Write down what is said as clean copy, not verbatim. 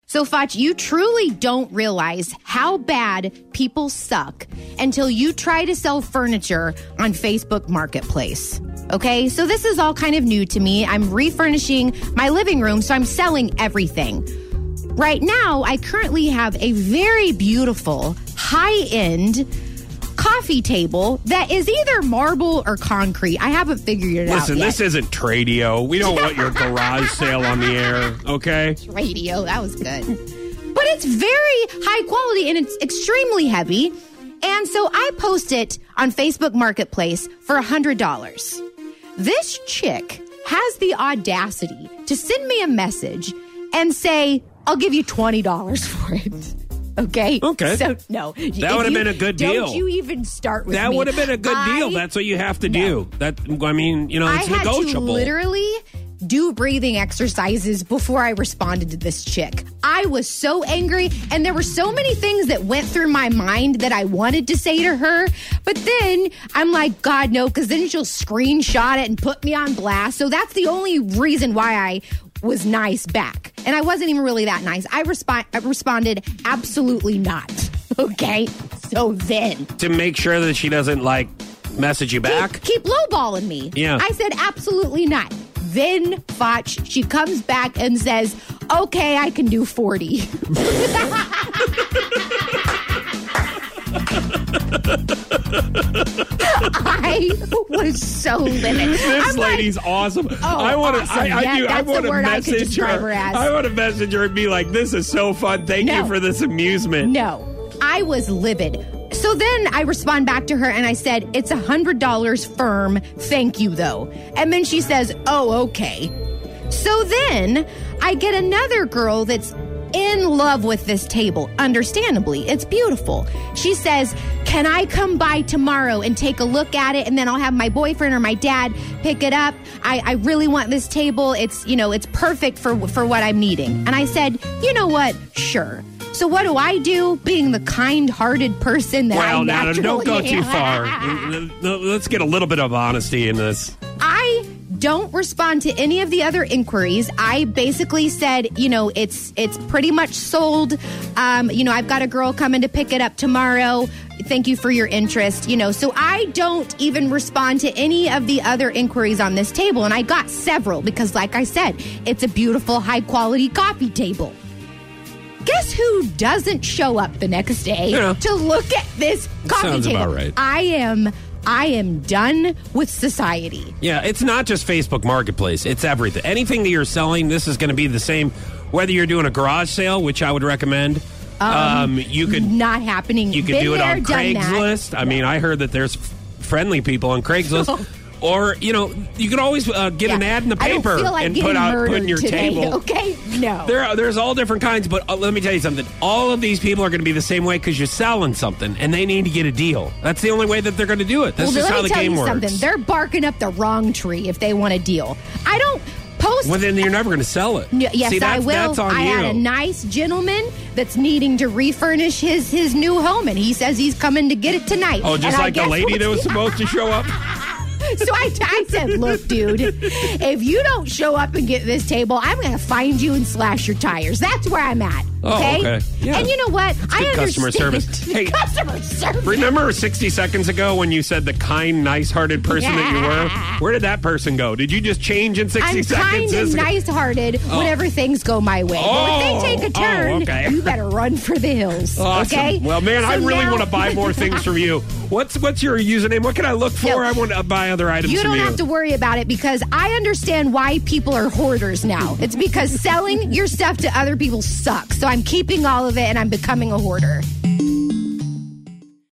So, Foch, you truly don't realize how bad people suck until you try to sell furniture on Facebook Marketplace. Okay, so this is all kind of new to me. I'm refurnishing my living room, so I'm selling everything. Right now, I currently have a very beautiful, high-end coffee table that is either marble or concrete. I haven't figured it out yet. Listen, this isn't Tradio. We don't want your garage sale on the air, okay? Tradio, that was good. But it's very high quality and it's extremely heavy. And so I post it on Facebook Marketplace for $100. This chick has the audacity to send me a message and say, I'll give you $20 for it. Okay. So, no. That would have been a good deal. Don't you even start with that me. That would have been a good deal. That's what you have to do. It's negotiable. I had to literally do breathing exercises before I responded to this chick. I was so angry, and there were so many things that went through my mind that I wanted to say to her. But then I'm like, God, no, because then she'll screenshot it and put me on blast. So that's the only reason why I was nice back. And I wasn't even really that nice. I responded, absolutely not. Okay? So then. To make sure that she doesn't, message you back? Keep lowballing me. Yeah. I said, absolutely not. Then, Foch, she comes back and says, okay, I can do 40. I was so livid. This lady's awesome. I want to. Awesome. I want to message her. I want to message her and be like, "This is so fun. Thank you for this amusement." No, I was livid. So then I respond back to her and I said, "It's $100 firm. Thank you, though." And then she says, "Oh, okay." So then I get another girl that's in love with this table. Understandably, it's beautiful. She says, can I come by tomorrow and take a look at it, and then I'll have my boyfriend or my dad pick it up? I really want this table. It's perfect for what I'm needing. And I said, you know what? Sure. So what do? Being the kind-hearted person that I naturally don't go too far. Let's get a little bit of honesty in this. I don't respond to any of the other inquiries. I basically said, it's pretty much sold. I've got a girl coming to pick it up tomorrow. Thank you for your interest. So I don't even respond to any of the other inquiries on this table. And I got several because, like I said, it's a beautiful, high-quality coffee table. Guess who doesn't show up the next day to look at this coffee sounds table? About right. I am done with society. Yeah, it's not just Facebook Marketplace. It's everything. Anything that you're selling, this is going to be the same. Whether you're doing a garage sale, which I would recommend, you could not happening. You could do it on Craigslist. I mean, I heard that there's friendly people on Craigslist. Or, you could always get an ad in the paper and put in your table. Okay, no. There's all different kinds, but let me tell you something. All of these people are going to be the same way because you're selling something, and they need to get a deal. That's the only way that they're going to do it. This is how the game works. Something. They're barking up the wrong tree if they want a deal. I don't post. Well, then you're never going to sell it. Yes, See, I will. That's on I had a nice gentleman that's needing to refurnish his new home, and he says he's coming to get it tonight. Oh, just like the lady that was supposed to show up? So I said, look, dude, if you don't show up and get this table, I'm going to find you and slash your tires. That's where I'm at. Okay? Oh, okay. Yeah. And you know what? I understand. Customer service. Hey, customer service. Remember 60 seconds ago when you said the kind, nice-hearted person that you were? Where did that person go? Did you just change in 60 seconds? I'm kind and nice-hearted whenever things go my way. But if they take a turn, you better run for the hills. Awesome. Okay? Well, man, I really want to buy more things from you. What's your username? What can I look for? I want to buy other items from you. You don't have to worry about it because I understand why people are hoarders now. It's because selling your stuff to other people sucks. So I'm keeping all of it and I'm becoming a hoarder.